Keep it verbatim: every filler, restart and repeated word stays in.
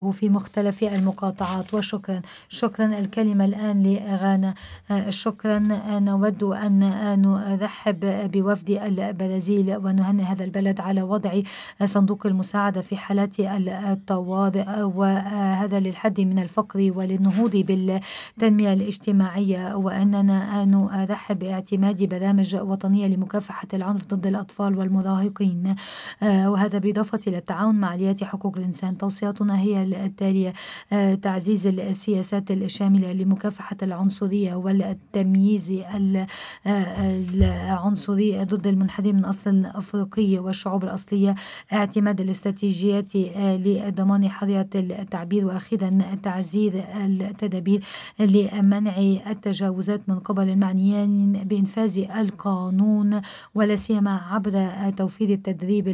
في مختلف المقاطعات. وشكرا. شكرا. الكلمة الآن لغانا. شكرا. نود أن نرحب بوفد البرازيل ونهنئ هذا البلد على وضع صندوق المساعدة في حالات الطوارئ، وهذا للحد من الفقر وللنهوض بالتنمية الاجتماعية، وأننا نرحب باعتماد برامج وطنية لمكافحة العنف ضد الأطفال والمراهقين، وهذا بالإضافة إلى التعاون مع آليات حقوق الإنسان. توصياتنا هي التالية: تعزيز السياسات الشاملة لمكافحة العنصرية والتمييز العنصري ضد المنحدرين من أصل أفريقي والشعوب الأصلية، اعتماد الاستراتيجيات لضمان حرية التعبير، وأخيرا تعزيز التدابير لمنع التجاوزات من قبل المعنيين بإنفاذ القانون، ولا سيما عبر توفير التدريب